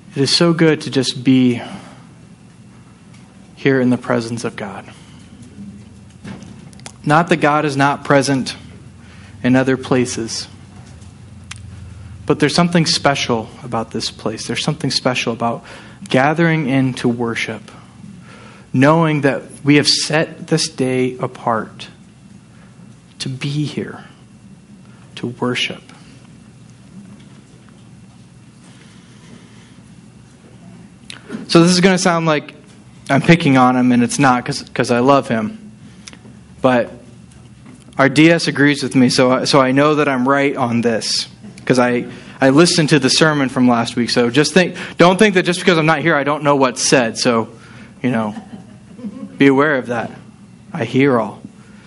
It is so good to just be here in the presence of God. Not that God is not present in other places, but there's something special about this place. There's something special about gathering in to worship, knowing that we have set this day apart to be here, to worship. So this is going to sound like I'm picking on him, and it's not, because I love him. But our DS agrees with me, so I know that I'm right on this, because I listened to the sermon from last week. So don't think that just because I'm not here, I don't know what's said. So, be aware of that. I hear all.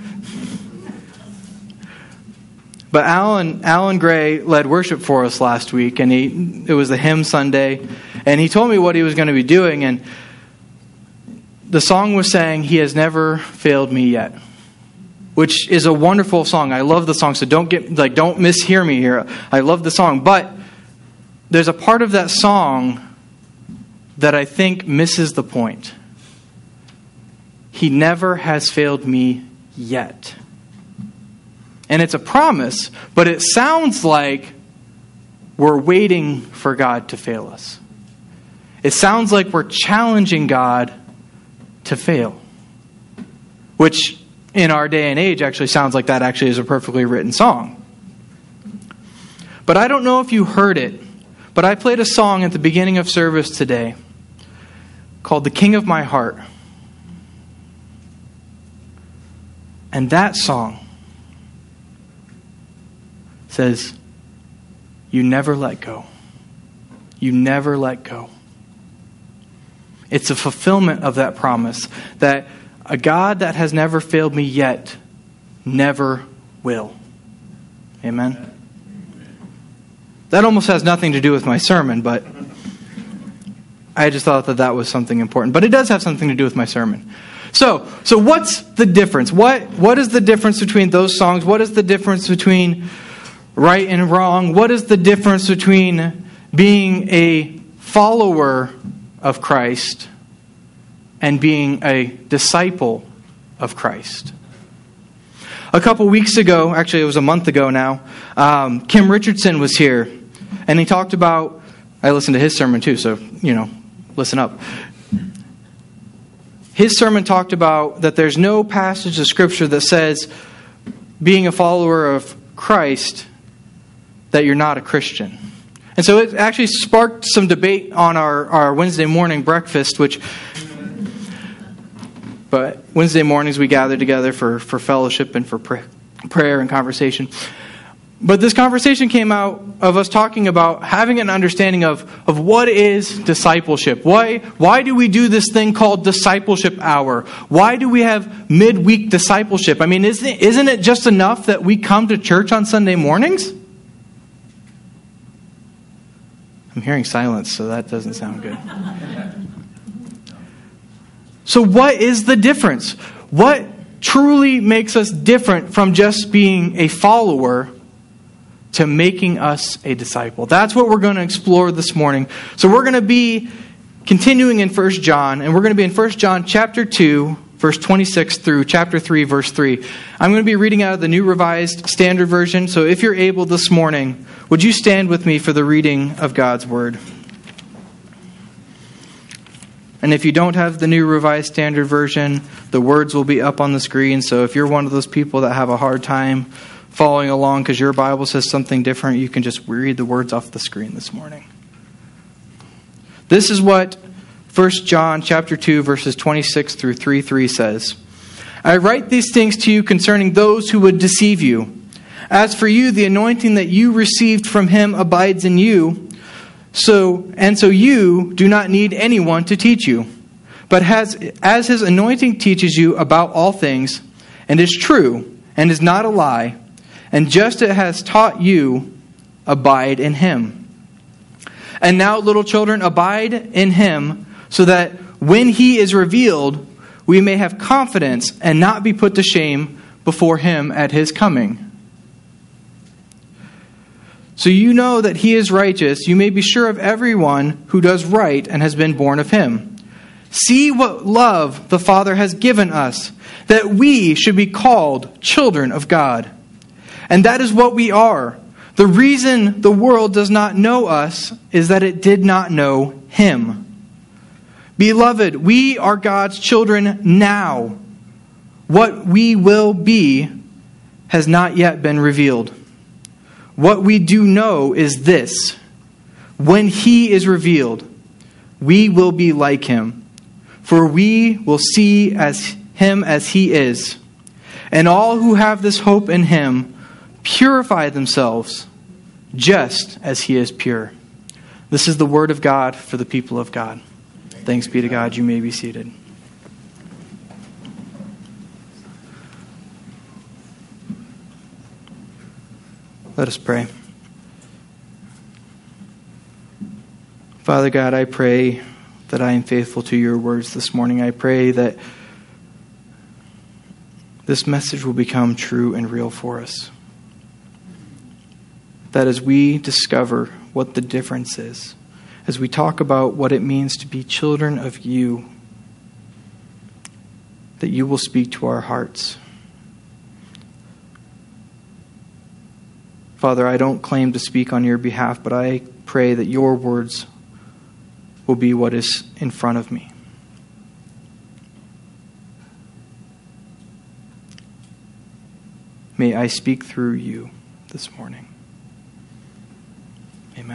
But Alan Gray led worship for us last week, and it was the hymn Sunday, and he told me what he was going to be doing, and the song was saying, "He has never failed me yet," which is a wonderful song. I love the song, so don't mishear me here. I love the song, but there's a part of that song that I think misses the point. He never has failed me yet. And it's a promise, but it sounds like we're waiting for God to fail us. It sounds like we're challenging God to fail, which in our day and age actually sounds like that actually is a perfectly written song. But I don't know if you heard it, but I played a song at the beginning of service today called "The King of My Heart." And that song says, "You never let go. You never let go." It's a fulfillment of that promise that a God that has never failed me yet never will. Amen? That almost has nothing to do with my sermon, but I just thought that was something important. But it does have something to do with my sermon. So what's the difference? What is the difference between those songs? What is the difference between right and wrong? What is the difference between being a follower of Christ and being a disciple of Christ? A couple weeks ago, actually it was a month ago now, Kim Richardson was here, and he talked about, I listened to his sermon too, so, listen up. His sermon talked about that there's no passage of Scripture that says being a follower of Christ that you're not a Christian. And so it actually sparked some debate on our Wednesday morning breakfast, but Wednesday mornings we gather together for fellowship and for prayer and conversation. But this conversation came out of us talking about having an understanding of what is discipleship. Why do we do this thing called discipleship hour? Why do we have midweek discipleship? I mean, isn't it just enough that we come to church on Sunday mornings? I'm hearing silence, so that doesn't sound good. So what is the difference? What truly makes us different from just being a follower to making us a disciple? That's what we're going to explore this morning. So we're going to be continuing in 1 John, and we're going to be in 1 John chapter 2, verse 26 through chapter 3, verse 3. I'm going to be reading out of the New Revised Standard Version, so if you're able this morning, would you stand with me for the reading of God's Word? And if you don't have the New Revised Standard Version, the words will be up on the screen, so if you're one of those people that have a hard time following along because your Bible says something different, you can just read the words off the screen this morning. This is what 1 John chapter 2, verses 26 through 3:3 says. "I write these things to you concerning those who would deceive you. As for you, the anointing that you received from him abides in you, so you do not need anyone to teach you. But as his anointing teaches you about all things, and is true, and is not a lie, and just as it has taught you, abide in him. And now, little children, abide in him, so that when he is revealed, we may have confidence and not be put to shame before him at his coming." So you know that he is righteous. You may be sure of everyone who does right and has been born of him. See what love the Father has given us, that we should be called children of God. And that is what we are. The reason the world does not know us is that it did not know him. Beloved, we are God's children now. What we will be has not yet been revealed. What we do know is this: when he is revealed, we will be like him, for we will see him as he is. And all who have this hope in him purify themselves just as he is pure. This is the word of God for the people of God. Thanks be to God. You may be seated. Let us pray. Father God, I pray that I am faithful to your words this morning. I pray that this message will become true and real for us. That as we discover what the difference is, as we talk about what it means to be children of you, that you will speak to our hearts. Father, I don't claim to speak on your behalf, but I pray that your words will be what is in front of me. May I speak through you this morning. Amen.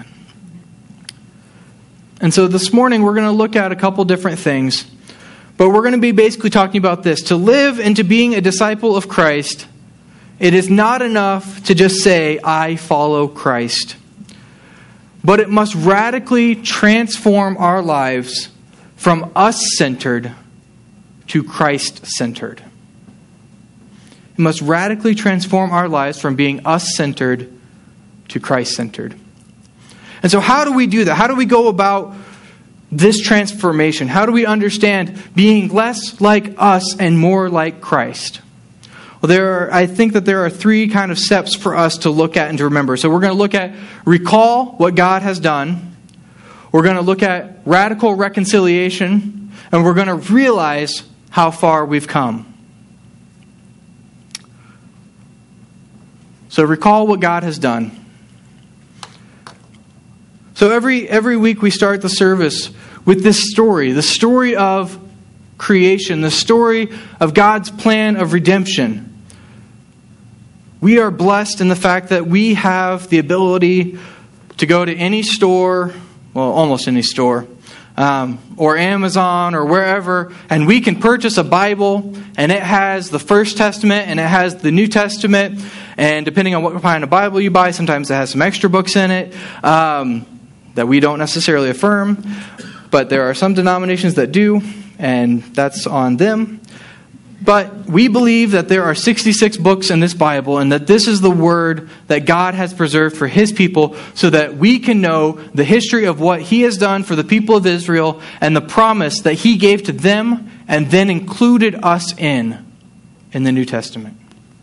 And so this morning we're going to look at a couple different things, but we're going to be basically talking about this. To live into being a disciple of Christ, it is not enough to just say, I follow Christ. But it must radically transform our lives from us-centered to Christ-centered. It must radically transform our lives from being us-centered to Christ-centered. And so how do we do that? How do we go about this transformation? How do we understand being less like us and more like Christ? Well, I think that there are three kind of steps for us to look at and to remember. So we're going to look at recall what God has done. We're going to look at radical reconciliation. And we're going to realize how far we've come. So recall what God has done. So every week we start the service with this story. The story of creation. The story of God's plan of redemption. We are blessed in the fact that we have the ability to go to any store, well, almost any store, or Amazon or wherever, and we can purchase a Bible, and it has the First Testament, and it has the New Testament, and depending on what kind of Bible you buy, sometimes it has some extra books in it that we don't necessarily affirm, but there are some denominations that do, and that's on them. But we believe that there are 66 books in this Bible and that this is the word that God has preserved for his people so that we can know the history of what he has done for the people of Israel and the promise that he gave to them and then included us in the New Testament.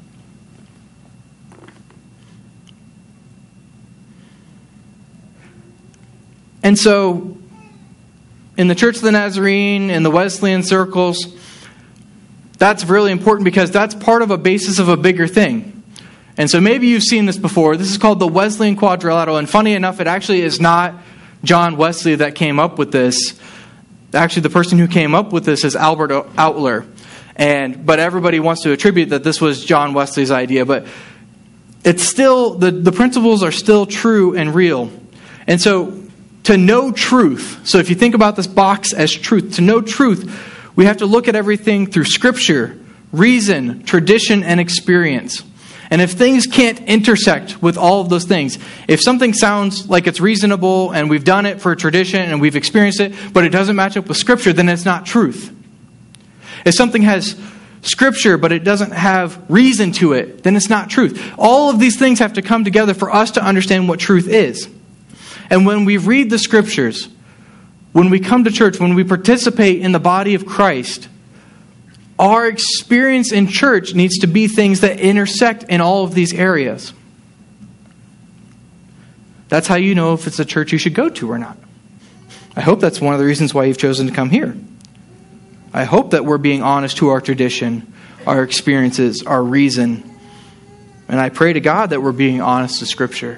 And so, in the Church of the Nazarene, in the Wesleyan circles, that's really important because that's part of a basis of a bigger thing. And so maybe you've seen this before. This is called the Wesleyan Quadrilateral. And funny enough, it actually is not John Wesley that came up with this. Actually, the person who came up with this is Albert Outler. But everybody wants to attribute that this was John Wesley's idea. But it's still, the principles are still true and real. And so, to know truth, so if you think about this box as truth, to know truth, we have to look at everything through Scripture, reason, tradition, and experience. And if things can't intersect with all of those things, if something sounds like it's reasonable and we've done it for tradition and we've experienced it, but it doesn't match up with Scripture, then it's not truth. If something has Scripture, but it doesn't have reason to it, then it's not truth. All of these things have to come together for us to understand what truth is. And when we read the Scriptures, when we come to church, when we participate in the body of Christ, our experience in church needs to be things that intersect in all of these areas. That's how you know if it's a church you should go to or not. I hope that's one of the reasons why you've chosen to come here. I hope that we're being honest to our tradition, our experiences, our reason. And I pray to God that we're being honest to Scripture.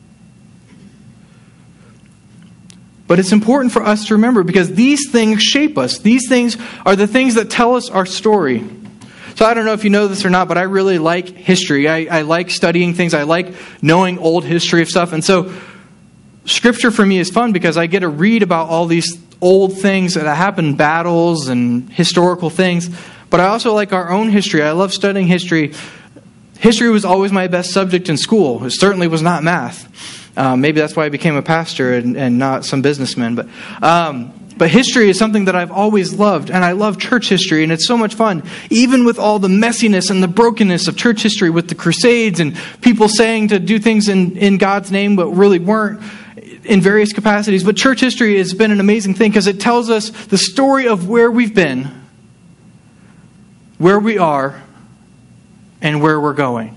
But it's important for us to remember, because these things shape us. These things are the things that tell us our story. So I don't know if you know this or not, but I really like history. I like studying things. I like knowing old history of stuff. And so Scripture for me is fun because I get to read about all these old things that happened, battles and historical things. But I also like our own history. I love studying history. History was always my best subject in school. It certainly was not math. Maybe that's why I became a pastor and not some businessman. But history is something that I've always loved, and I love church history, and it's so much fun. Even with all the messiness and the brokenness of church history, with the Crusades and people saying to do things in God's name but really weren't in various capacities. But church history has been an amazing thing because it tells us the story of where we've been, where we are, and where we're going.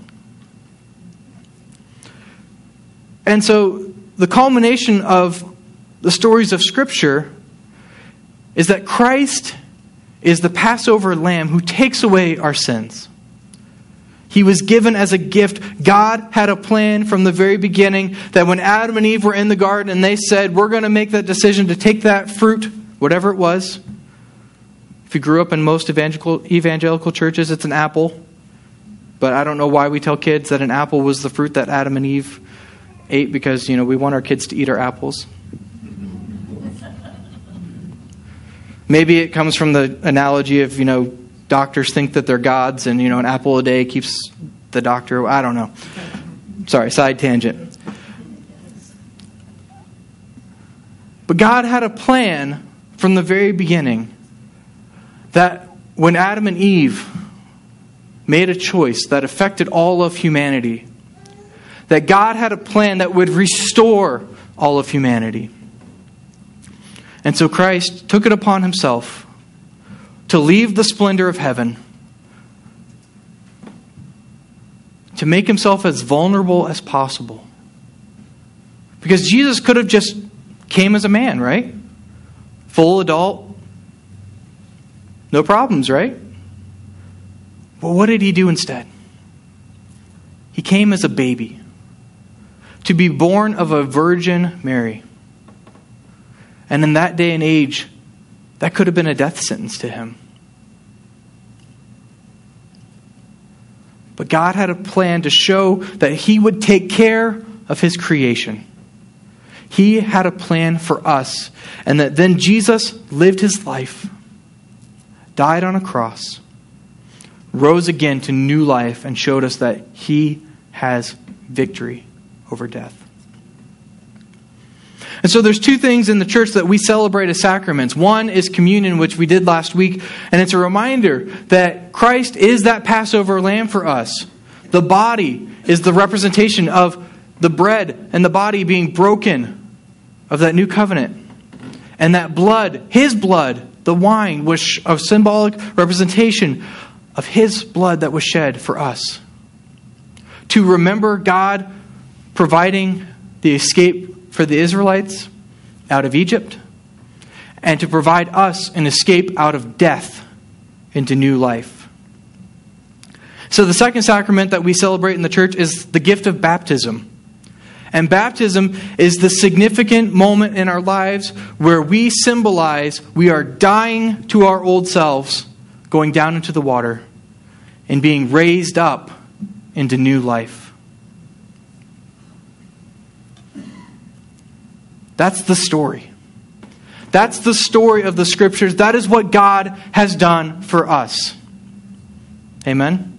And so the culmination of the stories of Scripture is that Christ is the Passover lamb who takes away our sins. He was given as a gift. God had a plan from the very beginning that when Adam and Eve were in the garden and they said, we're going to make that decision to take that fruit, whatever it was. If you grew up in most evangelical churches, it's an apple. But I don't know why we tell kids that an apple was the fruit that Adam and Eve ate, because, we want our kids to eat our apples. Maybe it comes from the analogy of, doctors think that they're gods and, an apple a day keeps the doctor. I don't know. Sorry, side tangent. But God had a plan from the very beginning that when Adam and Eve made a choice that affected all of humanity, that God had a plan that would restore all of humanity. And so Christ took it upon himself to leave the splendor of heaven, to make himself as vulnerable as possible. Because Jesus could have just came as a man, right? Full adult, no problems, right? But what did he do instead? He came as a baby, to be born of a Virgin Mary. And in that day and age, that could have been a death sentence to him. But God had a plan to show that he would take care of his creation. He had a plan for us. And that then Jesus lived his life, died on a cross, rose again to new life, and showed us that he has victory over death. And so there's two things in the church that we celebrate as sacraments. One is communion, which we did last week, and it's a reminder that Christ is that Passover lamb for us. The body is the representation of the bread and the body being broken of that new covenant. And that blood, his blood, the wine, was a symbolic representation of his blood that was shed for us. To remember God providing the escape for the Israelites out of Egypt, and to provide us an escape out of death into new life. So the second sacrament that we celebrate in the church is the gift of baptism. And baptism is the significant moment in our lives where we symbolize we are dying to our old selves, going down into the water, and being raised up into new life. That's the story. That's the story of the Scriptures. That is what God has done for us. Amen?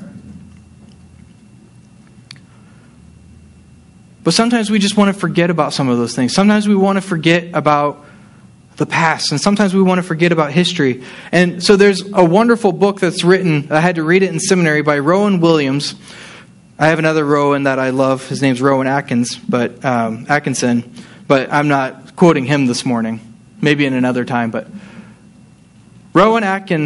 But sometimes we just want to forget about some of those things. Sometimes we want to forget about the past. And sometimes we want to forget about history. And so there's a wonderful book that's written. I had to read it in seminary by Rowan Williams. I have another Rowan that I love. His name's Rowan Atkinson. But I'm not quoting him this morning. Maybe in another time. But Rowan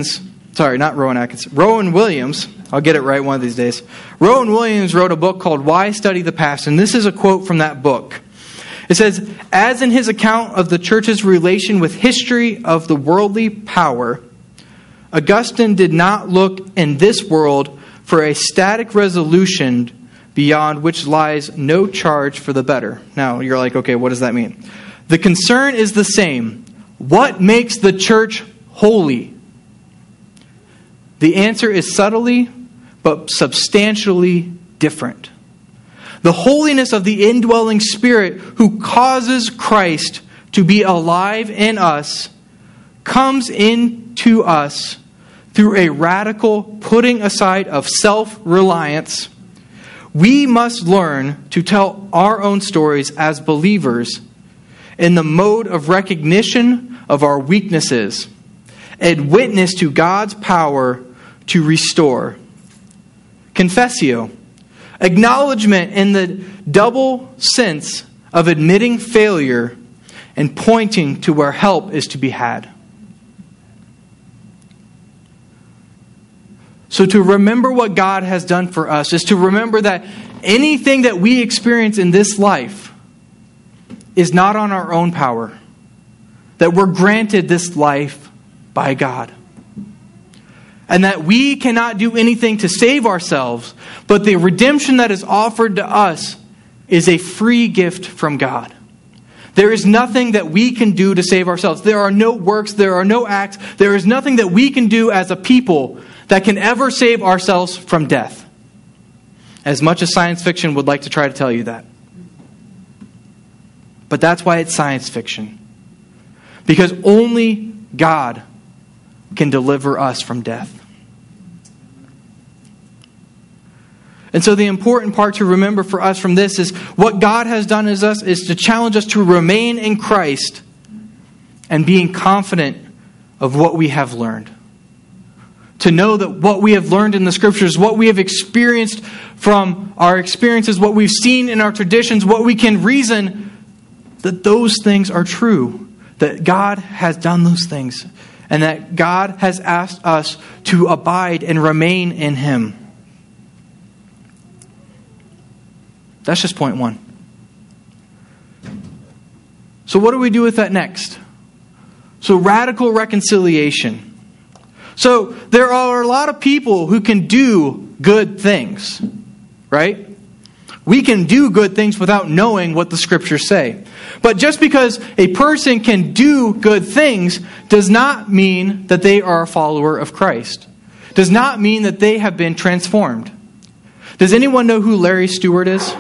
Williams, I'll get it right one of these days. Rowan Williams wrote a book called Why Study the Past? And this is a quote from that book. It says, as in his account of the church's relation with history of the worldly power, Augustine did not look in this world for a static resolution beyond which lies no charge for the better. Now, you're like, okay, what does that mean? The concern is the same. What makes the church holy? The answer is subtly, but substantially different. The holiness of the indwelling Spirit who causes Christ to be alive in us comes into us through a radical putting aside of self-reliance. We must learn to tell our own stories as believers in the mode of recognition of our weaknesses and witness to God's power to restore. Confessio. Acknowledgement in the double sense of admitting failure and pointing to where help is to be had. So to remember what God has done for us is to remember that anything that we experience in this life is not on our own power. That we're granted this life by God. And that we cannot do anything to save ourselves, but the redemption that is offered to us is a free gift from God. There is nothing that we can do to save ourselves. There are no works, there are no acts, there is nothing that we can do as a people that can ever save ourselves from death. As much as science fiction would like to try to tell you that. But that's why it's science fiction. Because only God can deliver us from death. And so the important part to remember for us from this is what God has done as us is to challenge us to remain in Christ and being confident of what we have learned. To know that what we have learned in the Scriptures, what we have experienced from our experiences, what we've seen in our traditions, what we can reason, that those things are true. That God has done those things. And that God has asked us to abide and remain in Him. That's just point one. So what do we do with that next? So radical reconciliation. So there are a lot of people who can do good things, right? We can do good things without knowing what the Scriptures say. But just because a person can do good things does not mean that they are a follower of Christ. Does not mean that they have been transformed. Does anyone know who Larry Stewart is?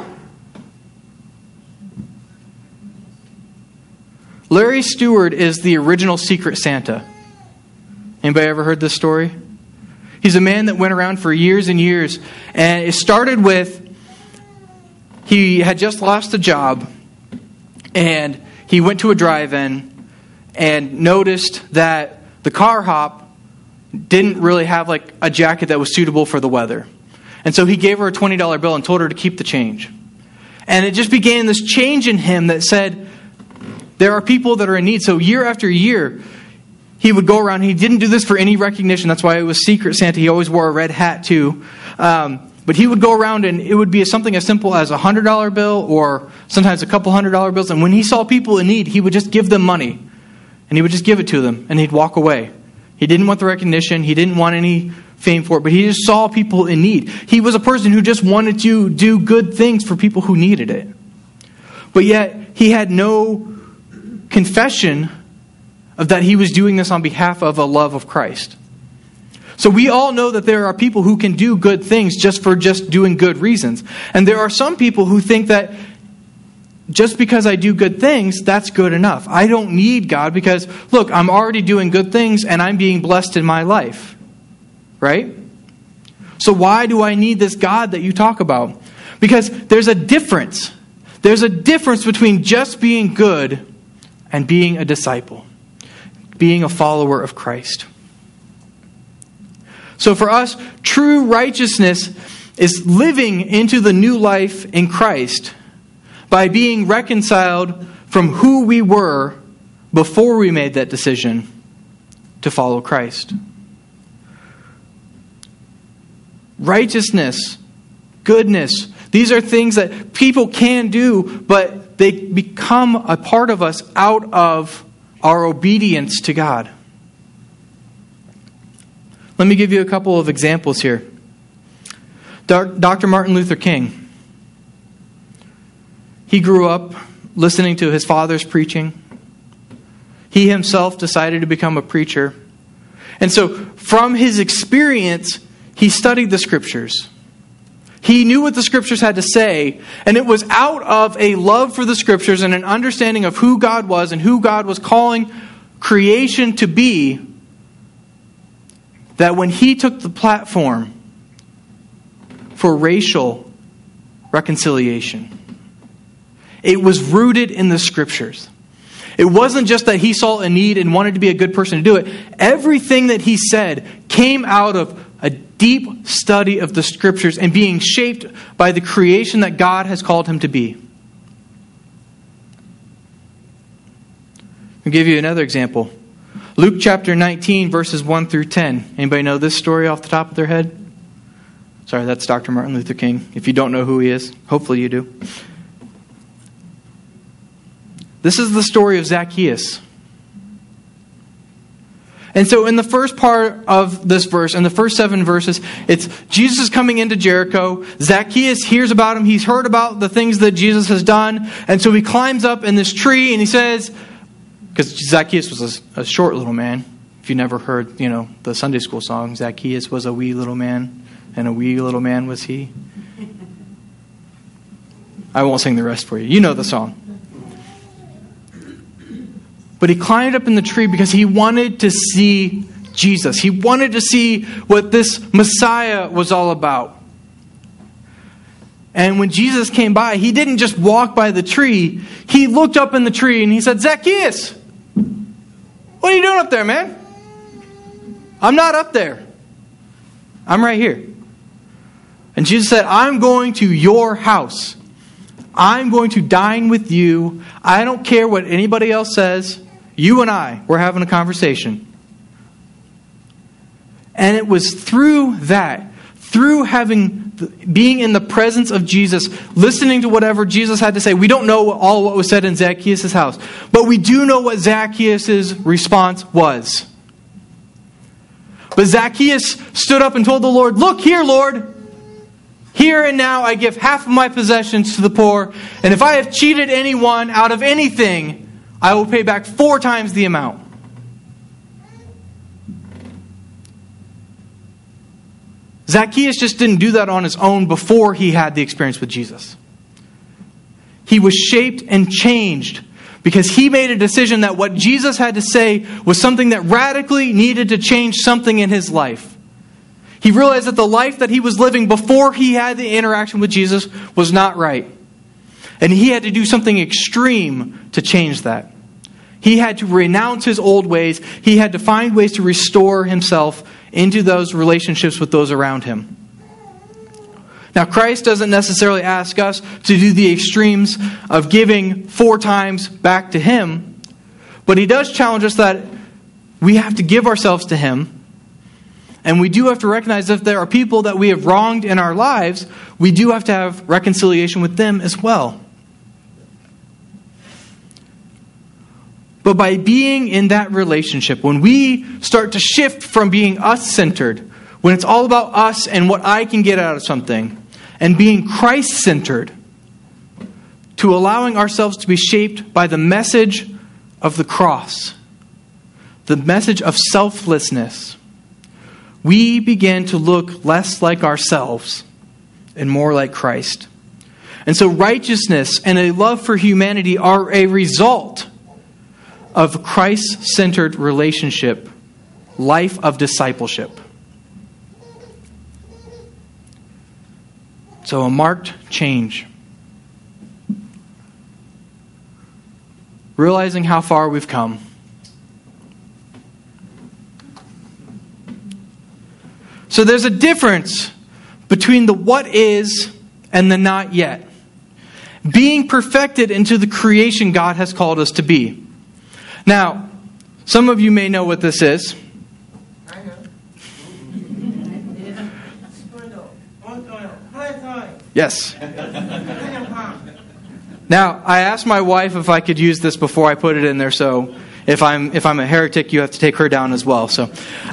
Larry Stewart is the original Secret Santa. Anybody ever heard this story? He's a man that went around for years and years. And it started with, he had just lost a job. And he went to a drive-in and noticed that the car hop didn't really have like a jacket that was suitable for the weather. And so he gave her a $20 bill and told her to keep the change. And it just began this change in him that said, there are people that are in need. So year after year, he would go around. He didn't do this for any recognition. That's why it was Secret Santa. He always wore a red hat too. But he would go around and it would be something as simple as a $100 bill or sometimes a couple $100 bills. And when he saw people in need, he would just give them money. And he would just give it to them. And he'd walk away. He didn't want the recognition. He didn't want any fame for it. But he just saw people in need. He was a person who just wanted to do good things for people who needed it. But yet, he had no confession of that he was doing this on behalf of a love of Christ. So we all know that there are people who can do good things just for just doing good reasons. And there are some people who think that just because I do good things, that's good enough. I don't need God because, look, I'm already doing good things and I'm being blessed in my life. Right? So why do I need this God that you talk about? Because there's a difference. There's a difference between just being good and being a disciple. Being a follower of Christ. So for us, true righteousness is living into the new life in Christ by being reconciled from who we were before we made that decision to follow Christ. Righteousness, goodness, these are things that people can do, but they become a part of us out of our obedience to God. Let me give you a couple of examples here. Dr. Martin Luther King. He grew up listening to his father's preaching. He himself decided to become a preacher. And so from his experience, he studied the Scriptures. He knew what the Scriptures had to say, and it was out of a love for the Scriptures and an understanding of who God was and who God was calling creation to be that when he took the platform for racial reconciliation, it was rooted in the Scriptures. It wasn't just that he saw a need and wanted to be a good person to do it. Everything that he said came out of a deep study of the Scriptures and being shaped by the creation that God has called him to be. I'll give you another example. Luke chapter 19, verses 1 through 10. Anybody know this story off the top of their head? Sorry, that's Dr. Martin Luther King. If you don't know who he is, hopefully you do. This is the story of Zacchaeus. And so in the first part of this verse, in the first 7 verses, it's Jesus is coming into Jericho. Zacchaeus hears about him. He's heard about the things that Jesus has done. And so he climbs up in this tree and he says, because Zacchaeus was a short little man. If you never heard, the Sunday school song, Zacchaeus was a wee little man, and a wee little man was he. I won't sing the rest for you. You know the song. But he climbed up in the tree because he wanted to see Jesus. He wanted to see what this Messiah was all about. And when Jesus came by, he didn't just walk by the tree. He looked up in the tree and he said, Zacchaeus, what are you doing up there, man? I'm not up there. I'm right here. And Jesus said, I'm going to your house. I'm going to dine with you. I don't care what anybody else says. You and I, we're having a conversation. And it was through that, through being in the presence of Jesus, listening to whatever Jesus had to say. We don't know all what was said in Zacchaeus' house, but we do know what Zacchaeus' response was. But Zacchaeus stood up and told the Lord, look here, Lord. Here and now I give half of my possessions to the poor, and if I have cheated anyone out of anything, I will pay back 4 times the amount. Zacchaeus just didn't do that on his own before he had the experience with Jesus. He was shaped and changed because he made a decision that what Jesus had to say was something that radically needed to change something in his life. He realized that the life that he was living before he had the interaction with Jesus was not right. And he had to do something extreme to change that. He had to renounce his old ways. He had to find ways to restore himself into those relationships with those around him. Now, Christ doesn't necessarily ask us to do the extremes of giving 4 times back to him, but he does challenge us that we have to give ourselves to him. And we do have to recognize if there are people that we have wronged in our lives, we do have to have reconciliation with them as well. But by being in that relationship, when we start to shift from being us-centered, when it's all about us and what I can get out of something, and being Christ-centered, to allowing ourselves to be shaped by the message of the cross, the message of selflessness, we begin to look less like ourselves and more like Christ. And so righteousness and a love for humanity are a result of Christ-centered relationship, life of discipleship. So a marked change. Realizing how far we've come. So there's a difference between the what is and the not yet. Being perfected into the creation God has called us to be. Now, some of you may know what this is. I know. Yes. Now, I asked my wife if I could use this before I put it in there, so if I'm a heretic, you have to take her down as well. So,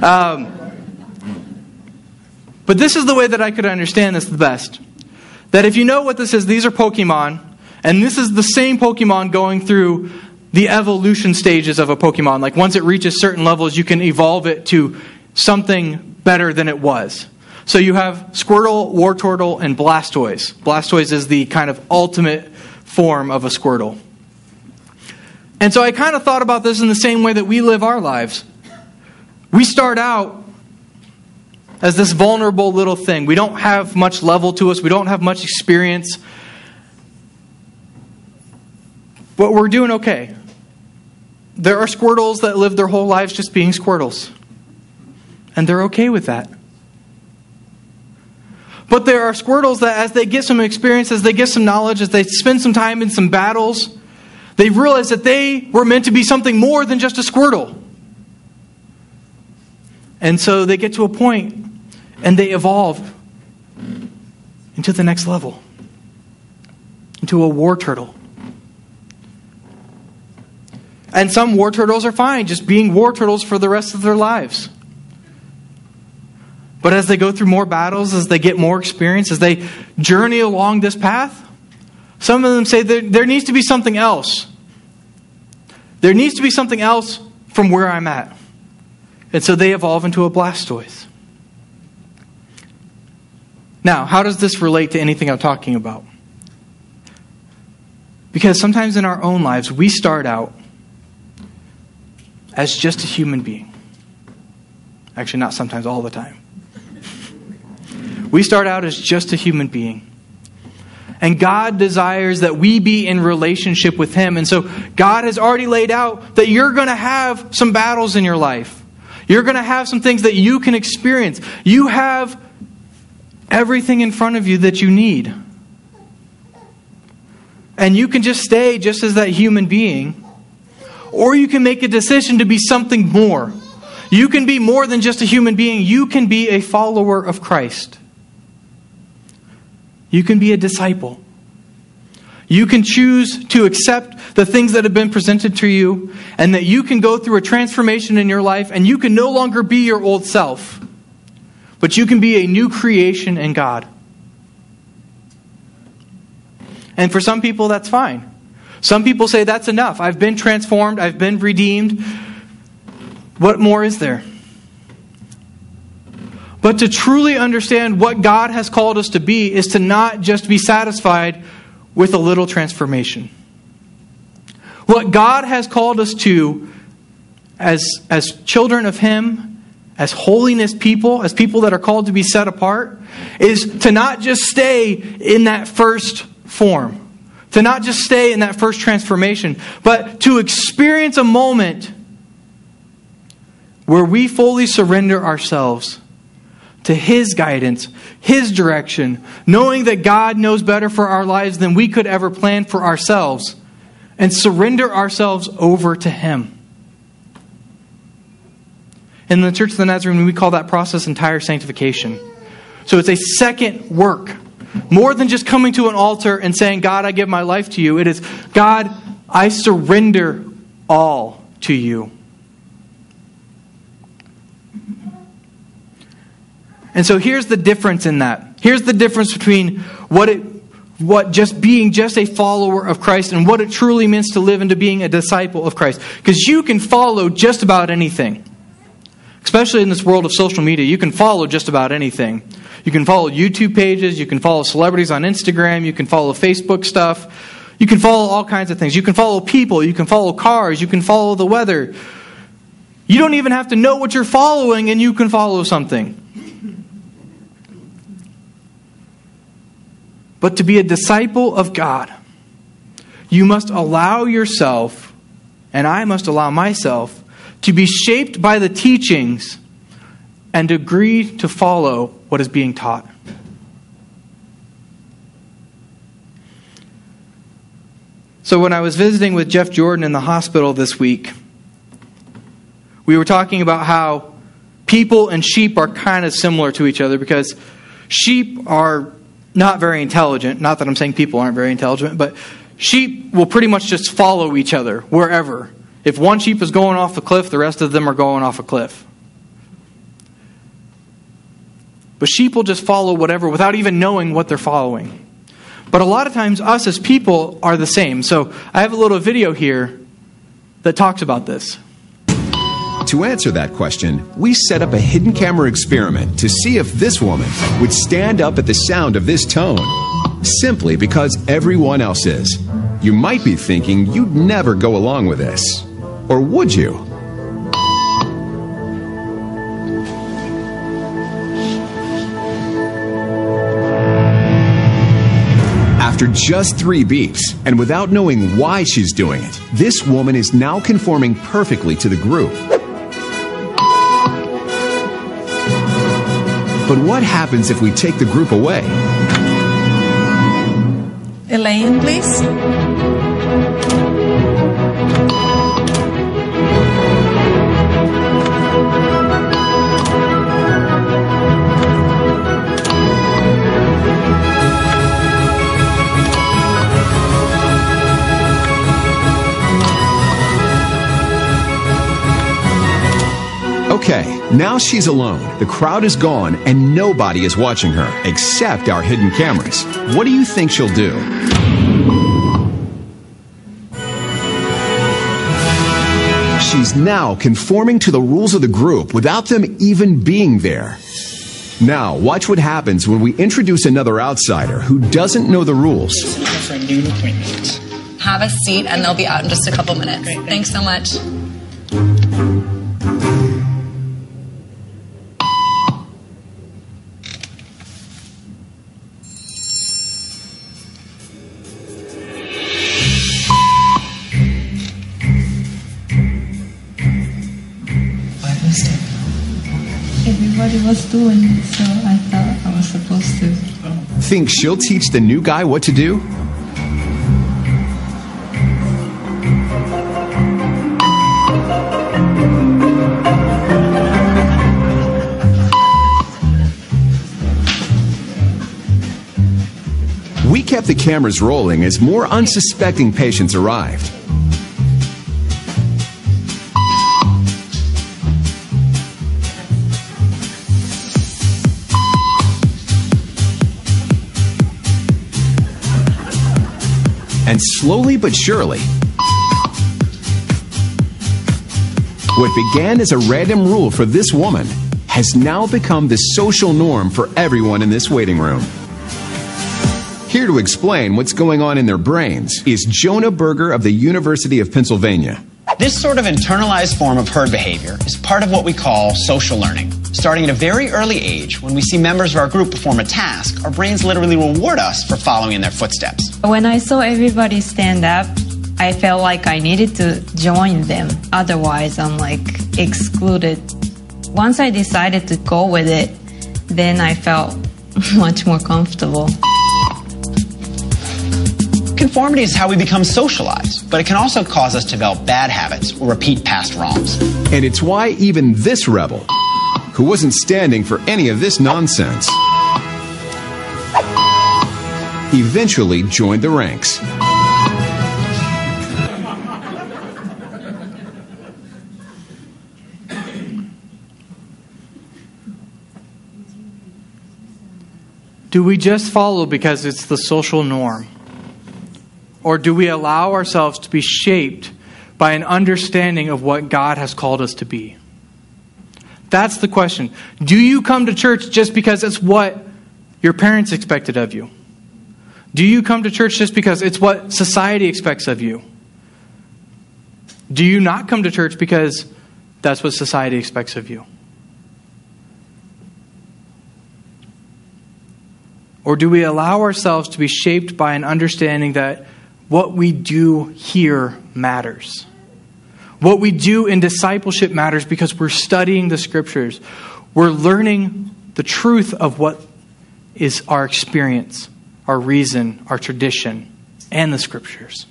but this is the way that I could understand this the best. That if you know what this is, these are Pokemon, and this is the same Pokemon going through the evolution stages of a Pokemon. Like once it reaches certain levels, you can evolve it to something better than it was. So you have Squirtle, Wartortle, and Blastoise. Blastoise is the kind of ultimate form of a Squirtle. And so I kind of thought about this in the same way that we live our lives. We start out as this vulnerable little thing. We don't have much level to us. We don't have much experience. But we're doing okay. There are Squirtles that live their whole lives just being Squirtles. And they're okay with that. But there are Squirtles that as they get some experience, as they get some knowledge, as they spend some time in some battles, they realize that they were meant to be something more than just a Squirtle. And so they get to a point and they evolve into the next level. Into a Wartortle. And some Wartortles are fine just being Wartortles for the rest of their lives. But as they go through more battles, as they get more experience, as they journey along this path, some of them say there needs to be something else. There needs to be something else from where I'm at. And so they evolve into a Blastoise. Now, how does this relate to anything I'm talking about? Because sometimes in our own lives, we start out as just a human being. Actually, not sometimes, all the time. We start out as just a human being. And God desires that we be in relationship with Him. And so God has already laid out that you're going to have some battles in your life. You're going to have some things that you can experience. You have everything in front of you that you need. And you can just stay just as that human being. Or you can make a decision to be something more. You can be more than just a human being. You can be a follower of Christ. You can be a disciple. You can choose to accept the things that have been presented to you, and that you can go through a transformation in your life, and you can no longer be your old self, but you can be a new creation in God. And for some people, that's fine. Some people say, that's enough. I've been transformed. I've been redeemed. What more is there? But to truly understand what God has called us to be is to not just be satisfied with a little transformation. What God has called us to as children of Him, as holiness people, as people that are called to be set apart, is to not just stay in that first form. To not just stay in that first transformation, but to experience a moment where we fully surrender ourselves to His guidance, His direction, knowing that God knows better for our lives than we could ever plan for ourselves, and surrender ourselves over to Him. In the Church of the Nazarene, we call that process entire sanctification. So it's a second work. More than just coming to an altar and saying, God, I give my life to you. It is, God, I surrender all to you. And so here's the difference in that. Here's the difference between what just being just a follower of Christ and what it truly means to live into being a disciple of Christ. Because you can follow just about anything. Especially in this world of social media, you can follow just about anything. You can follow YouTube pages, you can follow celebrities on Instagram, you can follow Facebook stuff, you can follow all kinds of things. You can follow people, you can follow cars, you can follow the weather. You don't even have to know what you're following and you can follow something. But to be a disciple of God, you must allow yourself, and I must allow myself, to be shaped by the teachings and agree to follow what is being taught. So when I was visiting with Jeff Jordan in the hospital this week, we were talking about how people and sheep are kind of similar to each other because sheep are not very intelligent. Not that I'm saying people aren't very intelligent, but sheep will pretty much just follow each other wherever. If one sheep is going off a cliff, the rest of them are going off a cliff. But sheep will just follow whatever without even knowing what they're following. But a lot of times, us as people are the same. So I have a little video here that talks about this. To answer that question, we set up a hidden camera experiment to see if this woman would stand up at the sound of this tone, simply because everyone else is. You might be thinking you'd never go along with this. Or would you? After just 3 beeps, and without knowing why she's doing it, this woman is now conforming perfectly to the group. But what happens if we take the group away? Elaine, please. Okay, now she's alone. The crowd is gone and nobody is watching her except our hidden cameras. What do you think she'll do? She's now conforming to the rules of the group without them even being there. Now, watch what happens when we introduce another outsider who doesn't know the rules. For a noon appointment. Have a seat and they'll be out in just a couple minutes. Great, thanks so much. Everybody was doing it, so I thought I was supposed to. Think she'll teach the new guy what to do? We kept the cameras rolling as more unsuspecting patients arrived. And slowly but surely, what began as a random rule for this woman has now become the social norm for everyone in this waiting room. Here to explain what's going on in their brains is Jonah Berger of the University of Pennsylvania. This sort of internalized form of herd behavior is part of what we call social learning. Starting at a very early age, when we see members of our group perform a task, our brains literally reward us for following in their footsteps. When I saw everybody stand up, I felt like I needed to join them. Otherwise, I'm excluded. Once I decided to go with it, then I felt much more comfortable. Conformity is how we become socialized, but it can also cause us to develop bad habits or repeat past wrongs. And it's why even this rebel, who wasn't standing for any of this nonsense, eventually joined the ranks. Do we just follow because it's the social norm? Or do we allow ourselves to be shaped by an understanding of what God has called us to be? That's the question. Do you come to church just because it's what your parents expected of you? Do you come to church just because it's what society expects of you? Do you not come to church because that's what society expects of you? Or do we allow ourselves to be shaped by an understanding that what we do here matters? What we do in discipleship matters because we're studying the Scriptures. We're learning the truth of what is our experience, our reason, our tradition, and the Scriptures.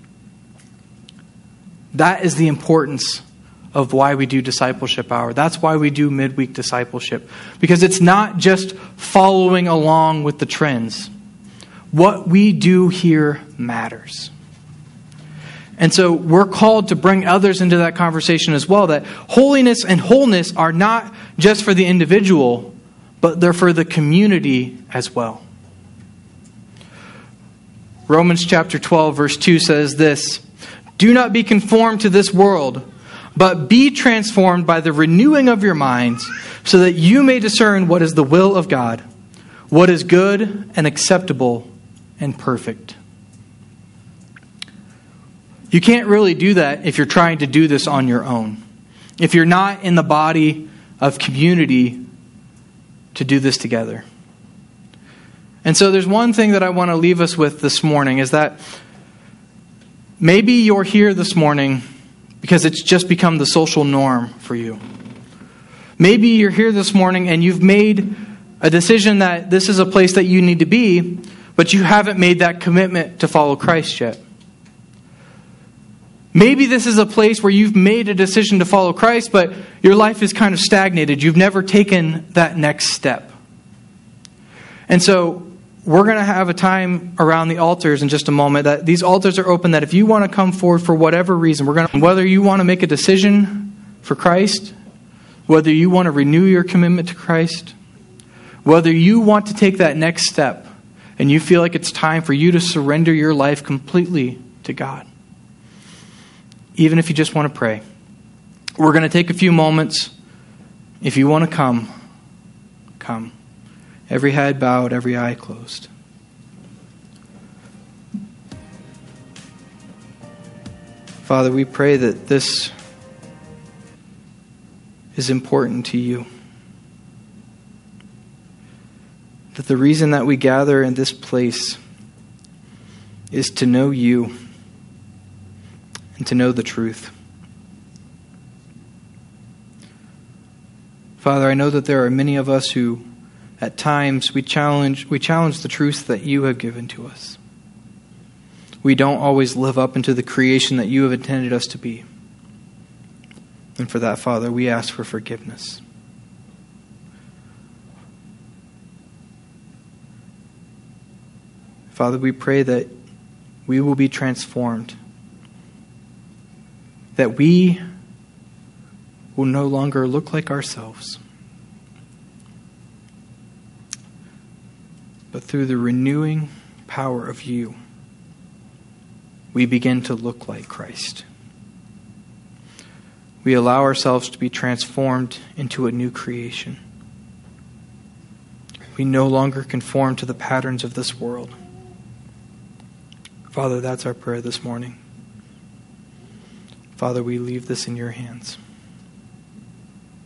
That is the importance of why we do Discipleship Hour. That's why we do midweek discipleship. Because it's not just following along with the trends. what we do here matters. And so we're called to bring others into that conversation as well, that holiness and wholeness are not just for the individual, but they're for the community as well. Romans chapter 12, verse 2 says this, "Do not be conformed to this world, but be transformed by the renewing of your minds, so that you may discern what is the will of God, what is good and acceptable and perfect." You can't really do that if you're trying to do this on your own. If you're not in the body of community to do this together. And so there's one thing that I want to leave us with this morning, is that maybe you're here this morning because it's just become the social norm for you. Maybe you're here this morning and you've made a decision that this is a place that you need to be, but you haven't made that commitment to follow Christ yet. Maybe this is a place where you've made a decision to follow Christ, but your life is kind of stagnated. You've never taken that next step. And so we're going to have a time around the altars in just a moment. That these altars are open, that if you want to come forward for whatever reason, whether you want to make a decision for Christ, whether you want to renew your commitment to Christ, whether you want to take that next step and you feel like it's time for you to surrender your life completely to God. Even if you just want to pray. We're going to take a few moments. If you want to come, come. Every head bowed, every eye closed. Father, we pray that this is important to you. That the reason that we gather in this place is to know you and to know the truth. Father, I know that there are many of us who, at times, we challenge the truth that you have given to us. We don't always live up into the creation that you have intended us to be. And for that, Father, we ask for forgiveness. Father, we pray that we will be transformed, that we will no longer look like ourselves, but through the renewing power of you, we begin to look like Christ. We allow ourselves to be transformed into a new creation. We no longer conform to the patterns of this world. Father, that's our prayer this morning. Father, we leave this in your hands.